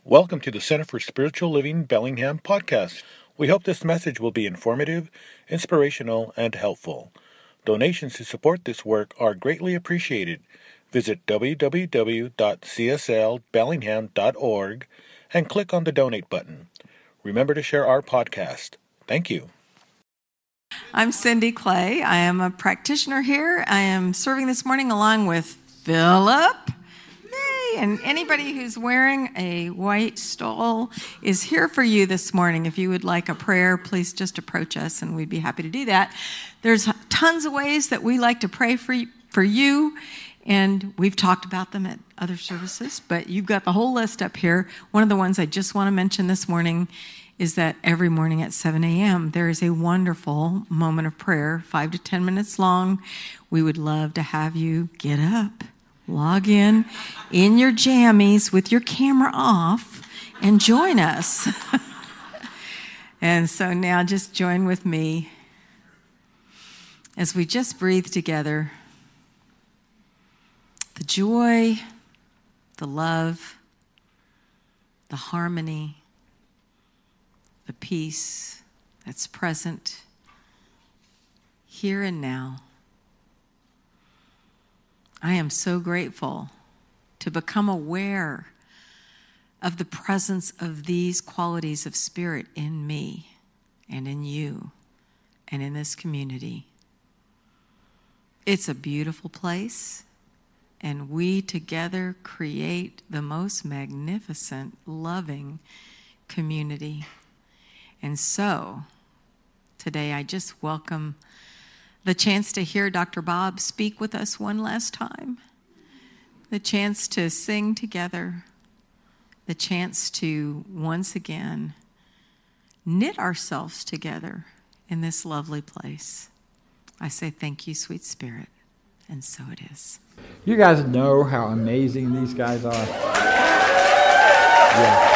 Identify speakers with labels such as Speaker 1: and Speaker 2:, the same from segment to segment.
Speaker 1: Welcome to the Center for Spiritual Living Bellingham podcast. We hope this message will be informative, inspirational, and helpful. Donations to support this work are greatly appreciated. Visit www.cslbellingham.org and click on the donate button. Remember to share our podcast. Thank you.
Speaker 2: I'm Cindy Clay. I am a practitioner here. I am serving this morning along with Philip. Yay! And anybody who's wearing a white stole is here for you this morning. If you would like a prayer, please just approach us and we'd be happy to do that. There's tons of ways that we like to pray for you, and we've talked about them at other services, but you've got the whole list up here. One of the ones I just want to mention this morning is that every morning at 7 a.m. there is a wonderful moment of prayer, 5 to 10 minutes long. We would love to have you get up, log in your jammies with your camera off, and join us. And so now just join with me as we just breathe together. The joy, the love, the harmony, the peace that's present here and now. I am so grateful to become aware of the presence of these qualities of spirit in me and in you and in this community. It's a beautiful place, and we together create the most magnificent, loving community. And so, today I just welcome the chance to hear Dr. Bob speak with us one last time, the chance to sing together, the chance to once again knit ourselves together in this lovely place. I say thank you, sweet spirit, and so it is.
Speaker 3: You guys know how amazing these guys are. Yeah.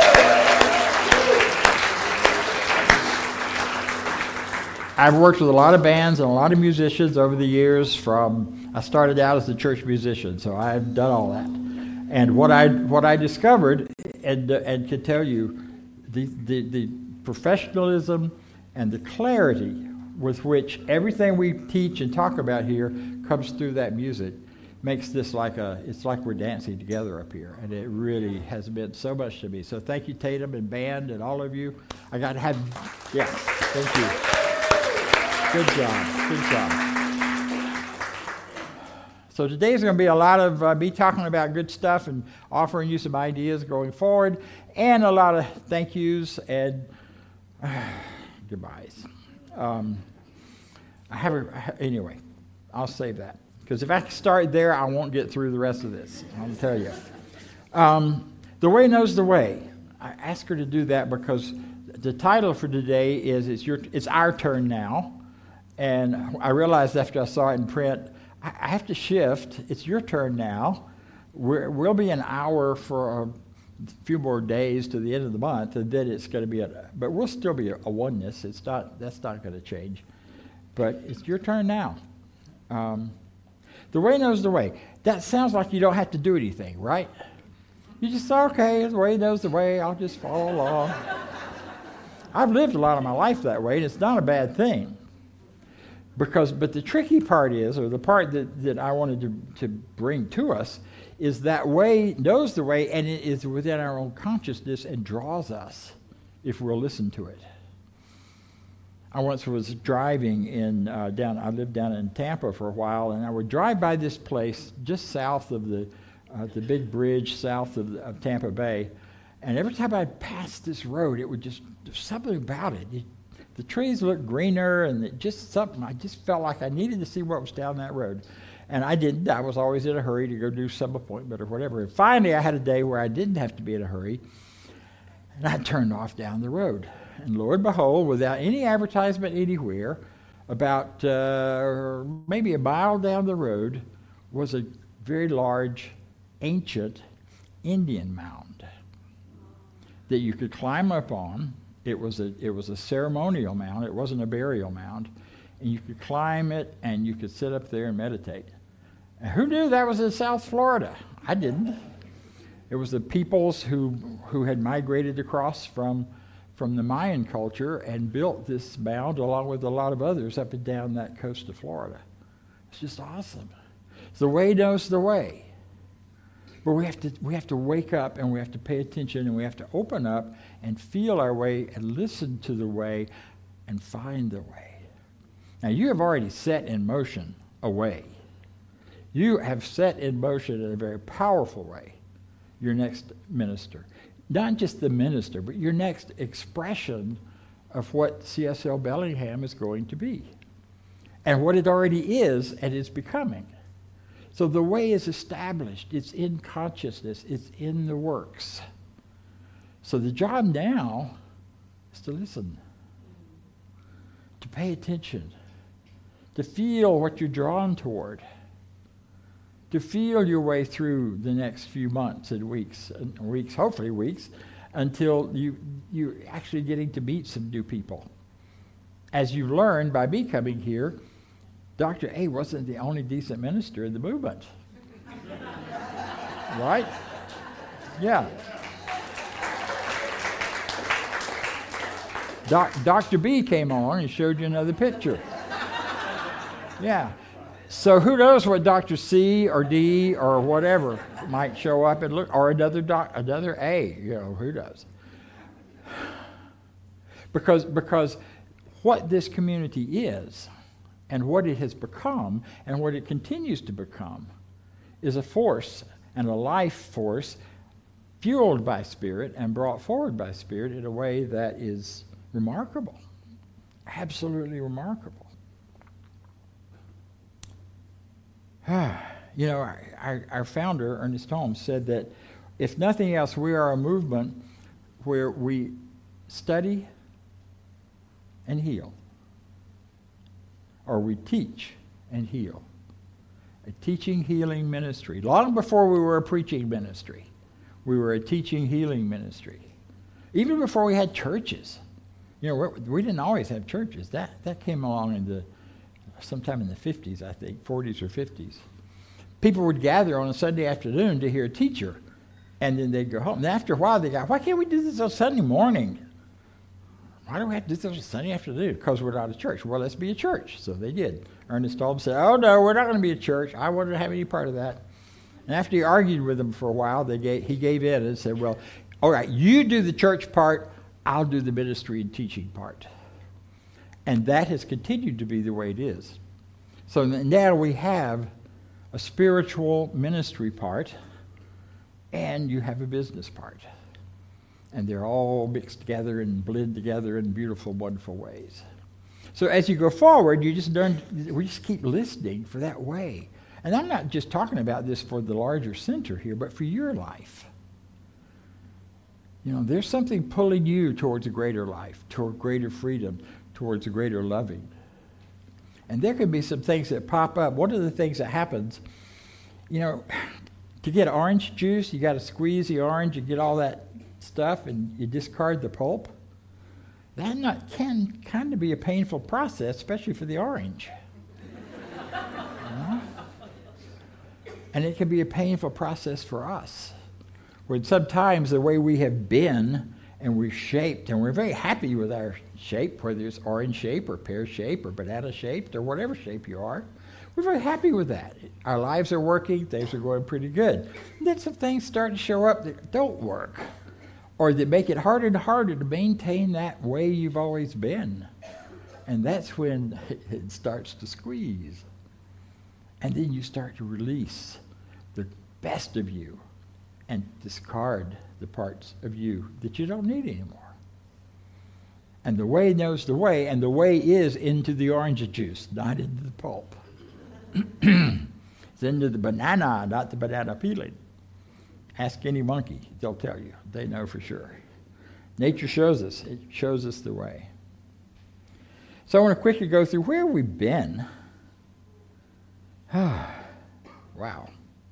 Speaker 3: I've worked with a lot of bands and a lot of musicians over the years. I started out as a church musician, so I've done all that. And what I discovered, and can tell you, the professionalism and the clarity with which everything we teach and talk about here comes through that music makes this it's like we're dancing together up here, and it really has meant so much to me. So thank you, Tatum and band and all of you. I got to have, yes, thank you. Good job. So today's going to be a lot of me talking about good stuff and offering you some ideas going forward, and a lot of thank yous and goodbyes. Anyway, I'll save that, because if I start there, I won't get through the rest of this. I'll tell you. The Way Knows the Way. I asked her to do that because the title for today is It's Our Turn Now. And I realized after I saw it in print, I have to shift. It's your turn now. We'll be an hour for a few more days to the end of the month, and then it's going to be but we'll still be a oneness. That's not going to change. But it's your turn now. The Way Knows the Way. That sounds like you don't have to do anything, right? You just say, okay, the Way knows the way. I'll just follow along. I've lived a lot of my life that way, and it's not a bad thing. But the tricky part is, or the part that I wanted to bring to us, is that way knows the way, and it is within our own consciousness and draws us if we'll listen to it. I once was driving I lived down in Tampa for a while, and I would drive by this place just south of the big bridge south of Tampa Bay, and every time I passed this road, it would there's something about it. The trees looked greener, and I just felt like I needed to see what was down that road. And I didn't. I was always in a hurry to go do some appointment or whatever. And finally, I had a day where I didn't have to be in a hurry, and I turned off down the road. And lo and behold, without any advertisement anywhere, about maybe a mile down the road was a very large, ancient Indian mound that you could climb up on. It was a ceremonial mound. It wasn't a burial mound. And you could climb it, and you could sit up there and meditate. And who knew that was in South Florida? I didn't. It was the peoples who had migrated across from the Mayan culture and built this mound along with a lot of others up and down that coast of Florida. It's just awesome. The way knows the way. But we have to wake up and we have to pay attention and we have to open up and feel our way and listen to the way and find the way. Now you have already set in motion a way. You have set in motion in a very powerful way your next minister. Not just the minister, but your next expression of what CSL Bellingham is going to be. And what it already is and is becoming. So the way is established. It's in consciousness. It's in the works. So the job now is to listen, to pay attention, to feel what you're drawn toward, to feel your way through the next few months and weeks, hopefully weeks, until you're actually getting to meet some new people. As you've learned by me coming here, Dr. A wasn't the only decent minister in the movement. Right? Yeah. Dr. B came on and showed you another picture. Yeah. So who knows what Dr. C or D or whatever might show up and look, or another A, who knows? Because what this community is and what it has become and what it continues to become is a force and a life force fueled by Spirit and brought forward by Spirit in a way that is remarkable, absolutely remarkable. Our founder, Ernest Holmes, said that if nothing else, we are a movement where we study and heal, or we teach and heal. A teaching, healing ministry. Long before we were a preaching ministry, we were a teaching, healing ministry. Even before we had churches. We didn't always have churches. That came along sometime in the 50s, I think, 40s or 50s. People would gather on a Sunday afternoon to hear a teacher, and then they'd go home. And after a while, they go, why can't we do this on Sunday morning? Why do we have to do this on Sunday afternoon? Because we're not a church. Well, let's be a church. So they did. Ernest Holmes said, oh, no, we're not going to be a church. I wanted to have any part of that. And after he argued with them for a while, he gave in and said, well, all right, you do the church part, I'll do the ministry and teaching part. And that has continued to be the way it is. So now we have a spiritual ministry part, and you have a business part. And they're all mixed together and blend together in beautiful, wonderful ways. So as you go forward, we just keep listening for that way. And I'm not just talking about this for the larger center here, but for your life. There's something pulling you towards a greater life, toward greater freedom, towards a greater loving. And there can be some things that pop up. One of the things that happens, to get orange juice, you got to squeeze the orange and get all that stuff, and you discard the pulp. That can kind of be a painful process, especially for the orange. And it can be a painful process for us. When sometimes the way we have been and we're shaped, and we're very happy with our shape, whether it's orange shape or pear shape or banana shaped or whatever shape you are, we're very happy with that. Our lives are working, things are going pretty good. And then some things start to show up that don't work, or that make it harder and harder to maintain that way you've always been. And that's when it starts to squeeze. And then you start to release the best of you and discard the parts of you that you don't need anymore. And the way knows the way, and the way is into the orange juice, not into the pulp. It's into the banana, not the banana peeling. Ask any monkey, they'll tell you. They know for sure. Nature shows us. It shows us the way. So I want to quickly go through where we've been. Wow.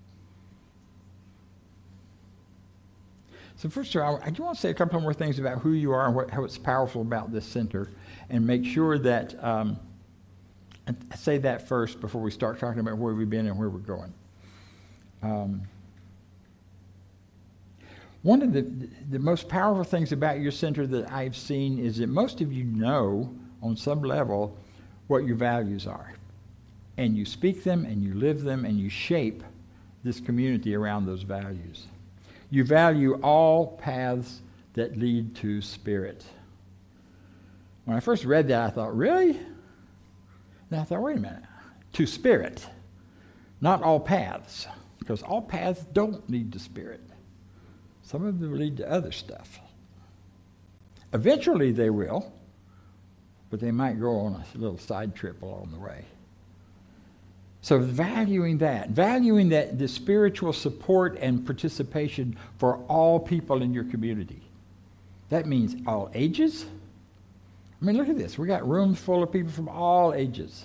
Speaker 3: So first of all, I do want to say a couple more things about who you are and how it's powerful about this center, and make sure that, and I say that first before we start talking about where we've been and where we're going. One of the most powerful things about your center that I've seen is that most of you know on some level what your values are. And you speak them and you live them and you shape this community around those values. You value all paths that lead to spirit. When I first read that, I thought, really? And I thought, wait a minute. To spirit, not all paths, because all paths don't lead to spirit. Some of them lead to other stuff. Eventually they will, but they might go on a little side trip along the way. So valuing that the spiritual support and participation for all people in your community. That means all ages. I mean, look at this. We got rooms full of people from all ages.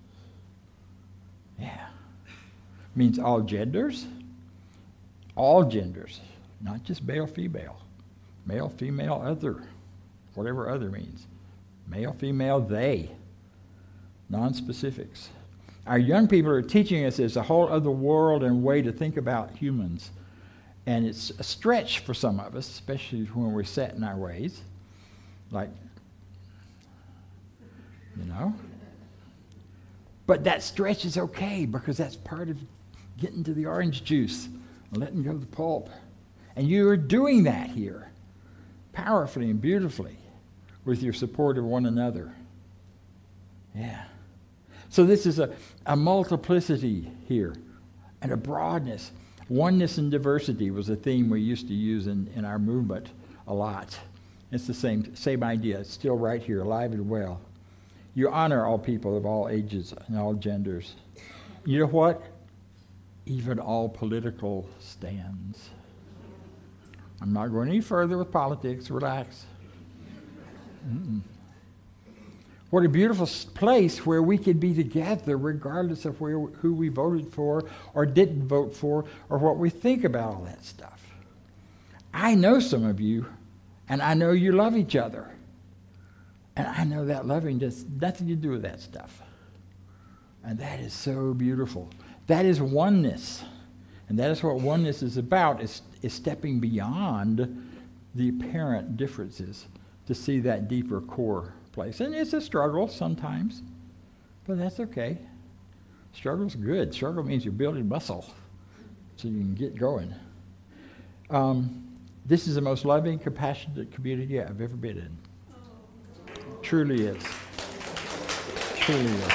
Speaker 3: Yeah. Means all genders. All genders. Not just male, female. Male, female, other. Whatever other means. Male, female, they. Non-specifics. Our young people are teaching us there's a whole other world and way to think about humans. And it's a stretch for some of us, especially when we're set in our ways. Like, you know. But that stretch is okay because that's part of getting to the orange juice and letting go of the pulp. And you are doing that here powerfully and beautifully with your support of one another. Yeah. So this is a multiplicity here and a broadness. Oneness and diversity was a theme we used to use in our movement a lot. It's the same idea. It's still right here, alive and well. You honor all people of all ages and all genders. You know what? Even all political stands. I'm not going any further with politics. Relax. Mm-mm. What a beautiful place where we could be together regardless of who we voted for or didn't vote for or what we think about all that stuff. I know some of you, and I know you love each other. And I know that loving has nothing to do with that stuff. And that is so beautiful. That is oneness. And that is what oneness is about, is stepping beyond the apparent differences to see that deeper core place. And it's a struggle sometimes, but that's okay. Struggle's good. Struggle means you're building muscle so you can get going. This is the most loving, compassionate community I've ever been in. Truly is. Truly is.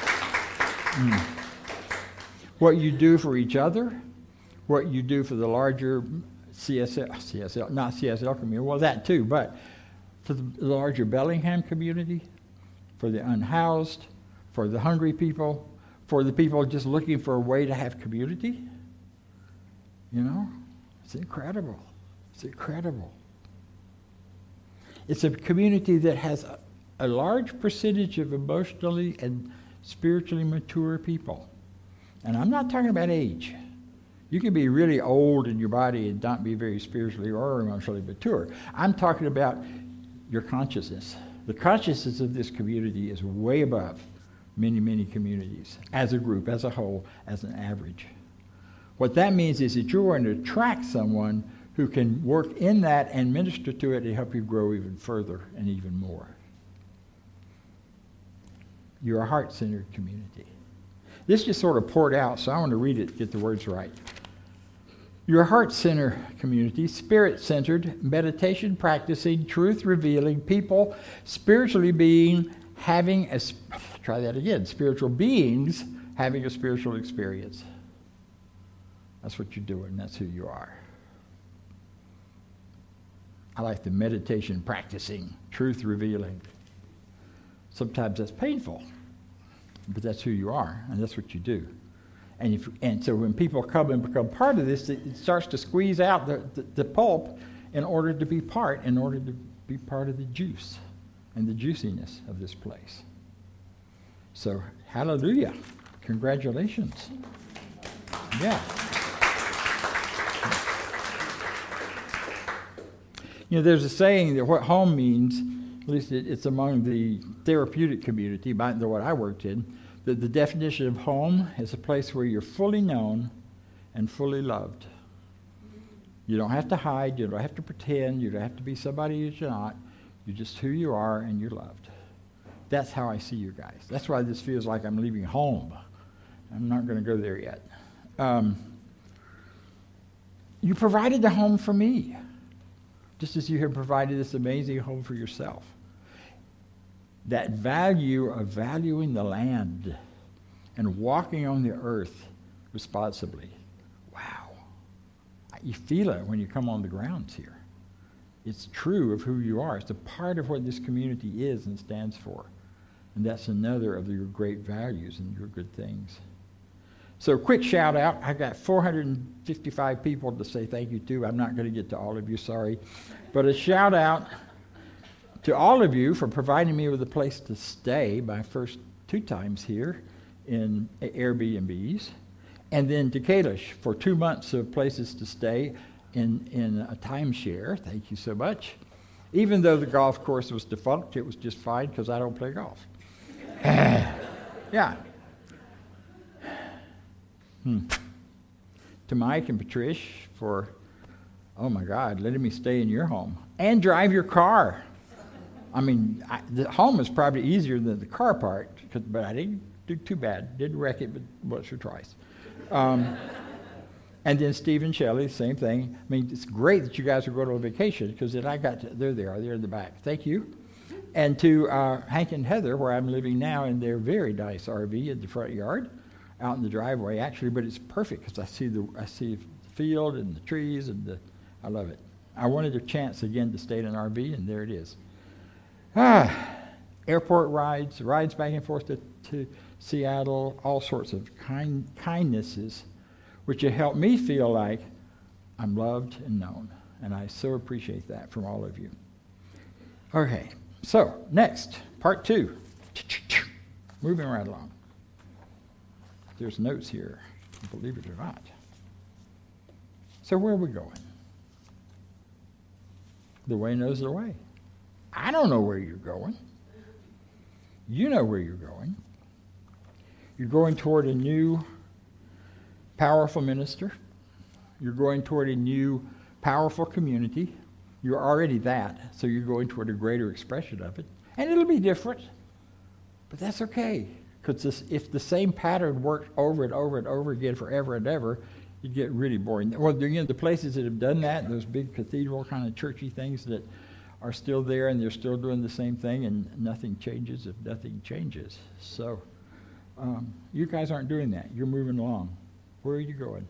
Speaker 3: What you do for each other, what you do for the larger not CSL community, well, that too, but for the larger Bellingham community, for the unhoused, for the hungry people, for the people just looking for a way to have community. You know, it's incredible. It's incredible. It's a community that has a large percentage of emotionally and spiritually mature people. And I'm not talking about age. You can be really old in your body and not be very spiritually or emotionally mature. I'm talking about your consciousness. The consciousness of this community is way above many, many communities, as a group, as a whole, as an average. What that means is that you're going to attract someone who can work in that and minister to it to help you grow even further and even more. You're a heart-centered community. This just sort of poured out, so I want to read it, get the words right. Your heart-centered community, spirit-centered, meditation practicing, truth-revealing people, spiritually being, spiritual beings having a spiritual experience. That's what you're doing. That's who you are. I like the meditation practicing, truth-revealing. Sometimes that's painful, but that's who you are, and that's what you do. And so when people come and become part of this, it starts to squeeze out the pulp in order to be part of the juice and the juiciness of this place. So, hallelujah. Congratulations. Yeah. You know, there's a saying that what home means, at least it's among the therapeutic community, the what I worked in, that the definition of home is a place where you're fully known and fully loved. You don't have to hide. You don't have to pretend. You don't have to be somebody that you're not. You're just who you are, and you're loved. That's how I see you guys. That's why this feels like I'm leaving home. I'm not going to go there yet. You provided a home for me, just as you have provided this amazing home for yourself. That value of valuing the land and walking on the earth responsibly. Wow. You feel it when you come on the grounds here. It's true of who you are. It's a part of what this community is and stands for. And that's another of your great values and your good things. So quick shout out. I got 455 people to say thank you to. I'm not going to get to all of you, sorry. But a shout out to all of you for providing me with a place to stay my first 2 times here in Airbnbs. And then to Kalish for 2 months of places to stay in a timeshare. Thank you so much. Even though the golf course was defunct, it was just fine because I don't play golf. Yeah. To Mike and Patrice for, oh my God, letting me stay in your home and drive your car. I mean, the home is probably easier than the car part, but I didn't do too bad. Didn't wreck it, but once or twice. And then Steve and Shelley, same thing. I mean, it's great that you guys are going on vacation because then there they are, they're in the back. Thank you. And to Hank and Heather, where I'm living now, in their very nice RV in the front yard, out in the driveway, actually, but it's perfect because I see the field and the trees, and I love it. I wanted a chance again to stay in an RV, and there it is. Airport rides back and forth to Seattle, all sorts of kindnesses, which have helped me feel like I'm loved and known. And I so appreciate that from all of you. Okay, so next, part 2. Moving right along. There's notes here, believe it or not. So where are we going? The way knows the way. I don't know where you're going. You know where you're going. You're going toward a new, powerful minister. You're going toward a new, powerful community. You're already that, so you're going toward a greater expression of it. And it'll be different, but that's okay. Because if the same pattern works over and over and over again forever and ever, you get really boring. Well, the places that have done that, those big cathedral kind of churchy things that are still there and they're still doing the same thing and nothing changes if nothing changes. So you guys aren't doing that. You're moving along. Where are you going?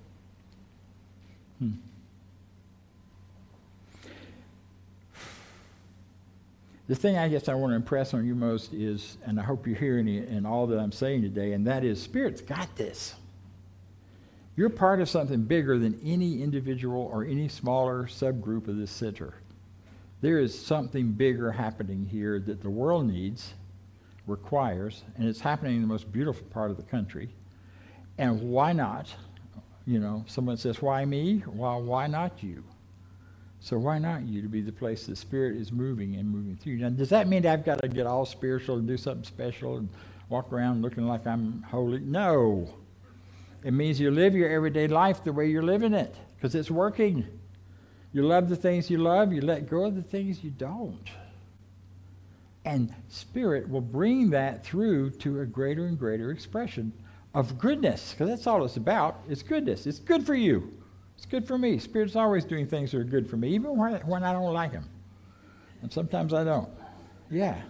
Speaker 3: The thing I guess I want to impress on you most is, and I hope you're hearing it in all that I'm saying today, and that is Spirit's got this. You're part of something bigger than any individual or any smaller subgroup of this center. There is something bigger happening here that the world needs, requires, and it's happening in the most beautiful part of the country. And why not? You know, someone says, why me? Well, why not you? So why not you to be the place the Spirit is moving and moving through? Now, does that mean I've got to get all spiritual and do something special and walk around looking like I'm holy? No. It means you live your everyday life the way you're living it, because it's working. You love the things you love. You let go of the things you don't. And Spirit will bring that through to a greater and greater expression of goodness, because that's all it's about. It's goodness. It's good for you. It's good for me. Spirit's always doing things that are good for me, even when I don't like them. And sometimes I don't. Yeah.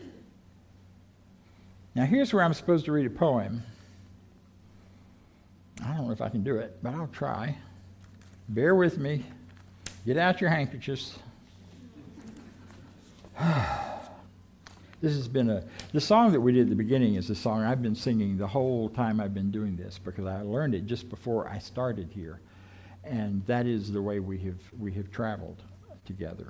Speaker 3: Now here's where I'm supposed to read a poem. I don't know if I can do it, but I'll try. Bear with me. Get out your handkerchiefs. This has been the song that we did at the beginning is a song I've been singing the whole time I've been doing this, because I learned it just before I started here. And that is the way we have traveled together.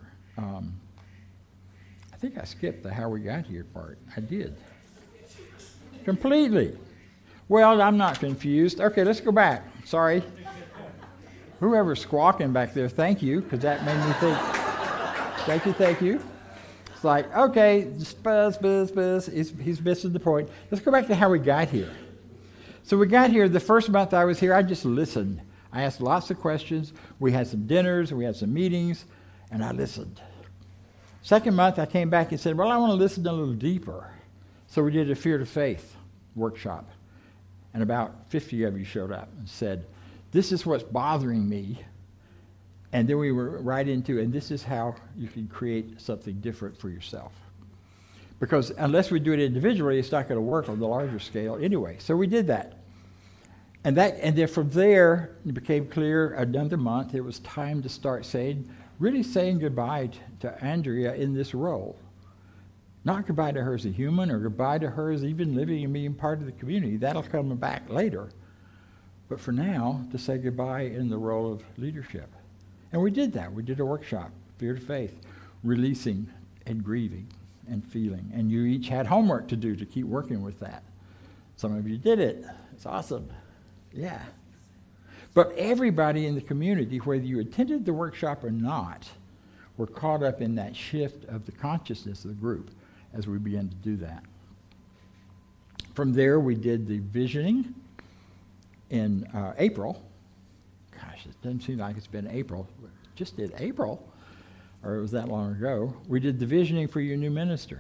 Speaker 3: I think I skipped the how we got here part. I did. Completely. Well, I'm not confused. Okay, let's go back. Sorry. Whoever's squawking back there, thank you, because that made me think, thank you. It's like, okay, buzz. He's missing the point. Let's go back to how we got here. So we got here, the first month I was here, I just listened. I asked lots of questions. We had some dinners, we had some meetings, and I listened. Second month, I came back and said, well, I want to listen a little deeper. So we did a Fear to Faith workshop. And about 50 of you showed up and said, this is what's bothering me. And then we were right into, and this is how you can create something different for yourself. Because unless we do it individually, it's not going to work on the larger scale anyway. So we did that. And then from there, it became clear another month, it was time to start really saying goodbye to Andrea in this role. Not goodbye to her as a human or goodbye to her as even living and being part of the community. That'll come back later. But for now, to say goodbye in the role of leadership. And we did that. We did a workshop, Fear to Faith, releasing and grieving and feeling. And you each had homework to do to keep working with that. Some of you did it. It's awesome. Yeah. But everybody in the community, whether you attended the workshop or not, were caught up in that shift of the consciousness of the group as we began to do that. From there, we did the visioning in April. Gosh, it doesn't seem like it's been April. We just did April, or it was that long ago. We did the visioning for your new minister.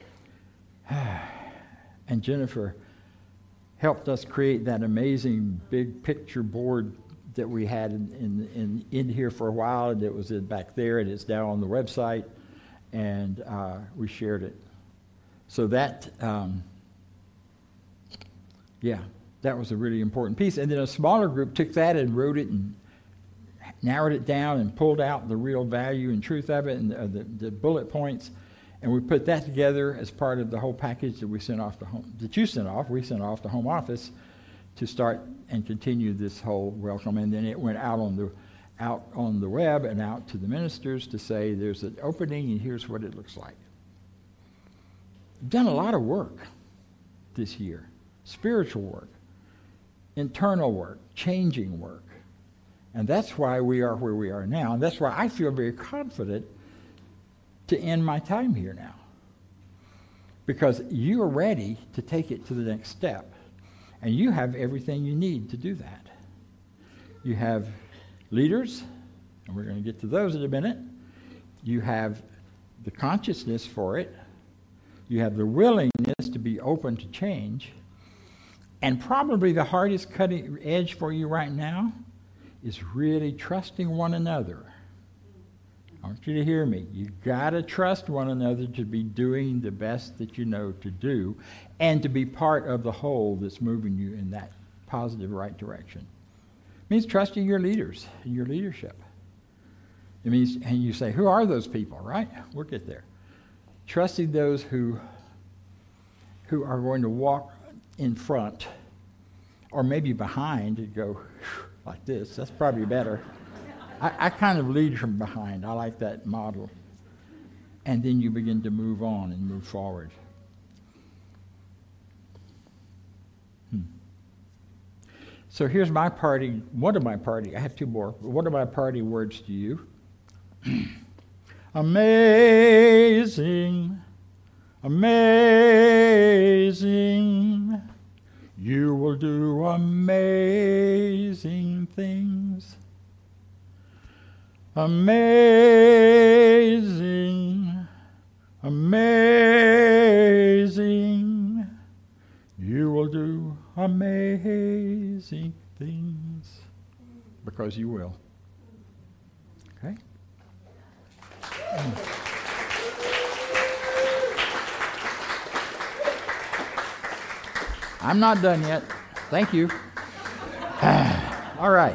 Speaker 3: And Jennifer helped us create that amazing big picture board that we had in here for a while, and it was back there, and it's now on the website, and we shared it. So that, that was a really important piece. And then a smaller group took that and wrote it and narrowed it down and pulled out the real value and truth of it and the bullet points. And we put that together as part of the whole package that we sent off to we sent off to home office to start and continue this whole welcome. And then it went out on the web and out to the ministers to say there's an opening and here's what it looks like. We've done a lot of work this year. Spiritual work, internal work, changing work. And that's why we are where we are now. And that's why I feel very confident to end my time here now. Because you are ready to take it to the next step. And you have everything you need to do that. You have leaders, and we're going to get to those in a minute. You have the consciousness for it. You have the willingness to be open to change. And probably the hardest cutting edge for you right now is really trusting one another. I want you to hear me. You got to trust one another to be doing the best that you know to do and to be part of the whole that's moving you in that positive right direction. It means trusting your leaders and your leadership. It means, and you say, who are those people, right? We'll get there. Trusting those who are going to walk in front or maybe behind and go like this. That's probably better. I kind of lead from behind. I like that model. And then you begin to move on and move forward. So here's my party, one of my party, I have two more. One of my party words to you. Amazing, amazing. You will do amazing things. Amazing, amazing. You will do amazing things. Because you will. Okay? I'm not done yet. Thank you. All right.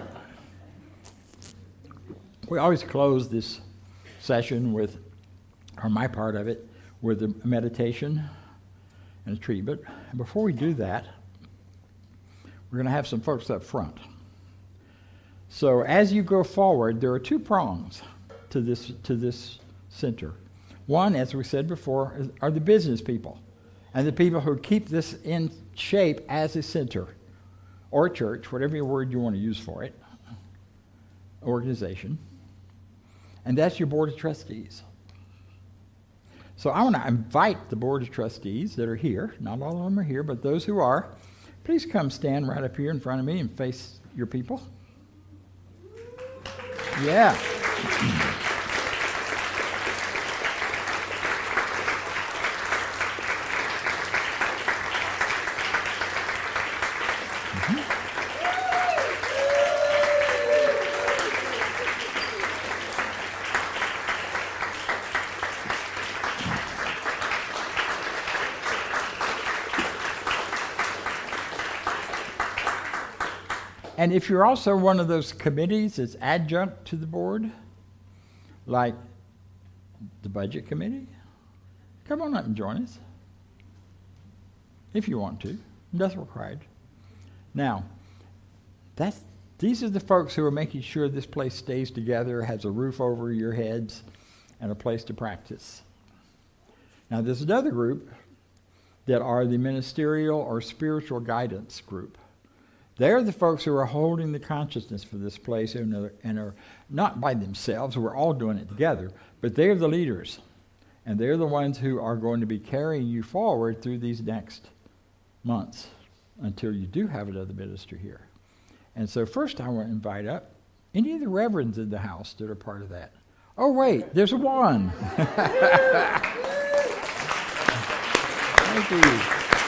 Speaker 3: We always close this session with, or my part of it, with a meditation and a treatment. And before we do that, we're going to have some folks up front. So as you go forward, there are two prongs to this center. One, as we said before, are the business people and the people who keep this in shape as a center or church, whatever word you want to use for it, organization. And that's your board of trustees. So I want to invite the board of trustees that are here, not all of them are here, but those who are, please come stand right up here in front of me and face your people. Yeah. And if you're also one of those committees that's adjunct to the board, like the budget committee, come on up and join us. If you want to. Nothing required. Now, these are the folks who are making sure this place stays together, has a roof over your heads, and a place to practice. Now, there's another group that are the ministerial or spiritual guidance group. They're the folks who are holding the consciousness for this place and are not by themselves. We're all doing it together, but they're the leaders. And they're the ones who are going to be carrying you forward through these next months until you do have another minister here. And so first I want to invite up any of the reverends in the house that are part of that. Oh, wait, there's one. Thank you.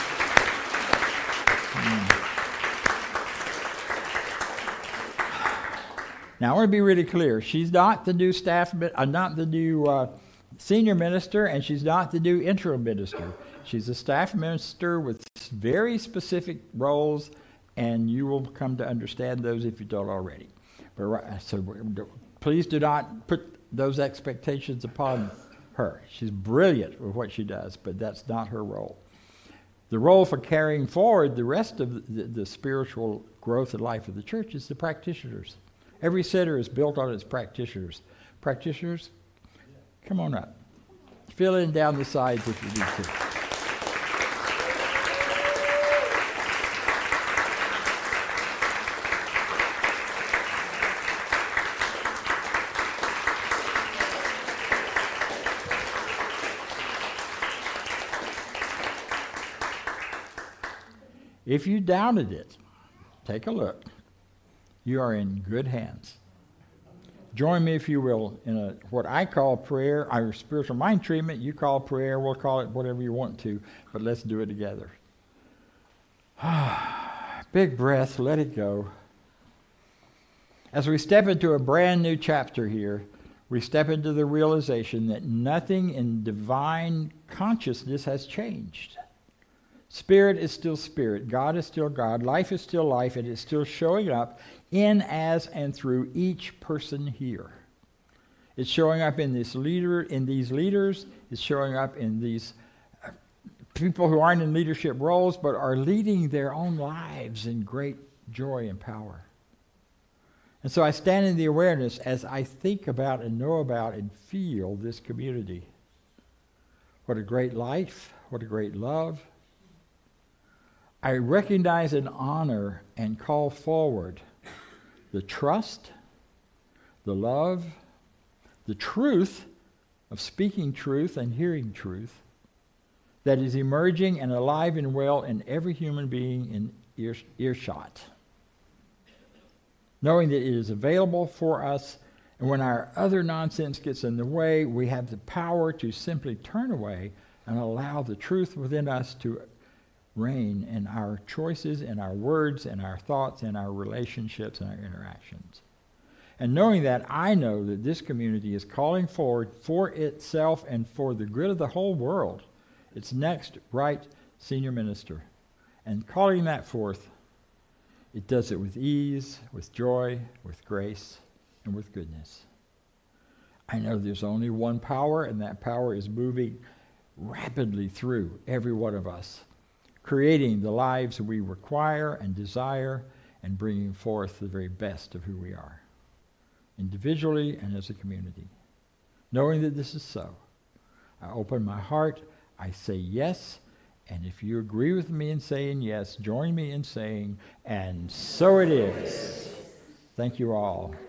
Speaker 3: Now, I want to be really clear. She's not the new not the new senior minister, and she's not the new interim minister. She's a staff minister with very specific roles, and you will come to understand those if you don't already. So please do not put those expectations upon her. She's brilliant with what she does, but that's not her role. The role for carrying forward the rest of the spiritual growth and life of the church is the practitioners. Every center is built on its practitioners. Practitioners, come on up. Fill in down the sides if you need to. If you doubted it, take a look. You are in good hands. Join me, if you will, in what I call prayer, our spiritual mind treatment. You call prayer, we'll call it whatever you want to, but let's do it together. Big breath, let it go. As we step into a brand new chapter here, we step into the realization that nothing in divine consciousness has changed. Spirit is still spirit. God is still God. Life is still life. And it's still showing up in, as, and through each person here. It's showing up in these leaders. It's showing up in these people who aren't in leadership roles but are leading their own lives in great joy and power. And so I stand in the awareness as I think about and know about and feel this community. What a great life. What a great love. I recognize and honor and call forward the trust, the love, the truth of speaking truth and hearing truth that is emerging and alive and well in every human being in earshot. Knowing that it is available for us, and when our other nonsense gets in the way, we have the power to simply turn away and allow the truth within us to reign in our choices, in our words, in our thoughts, in our relationships, and our interactions. And knowing that, I know that this community is calling forward for itself and for the good of the whole world its next right senior minister. And calling that forth, it does it with ease, with joy, with grace, and with goodness. I know there's only one power, and that power is moving rapidly through every one of us, creating the lives we require and desire, and bringing forth the very best of who we are, individually and as a community. Knowing that this is so, I open my heart, I say yes, and if you agree with me in saying yes, join me in saying, and so it is. Thank you all.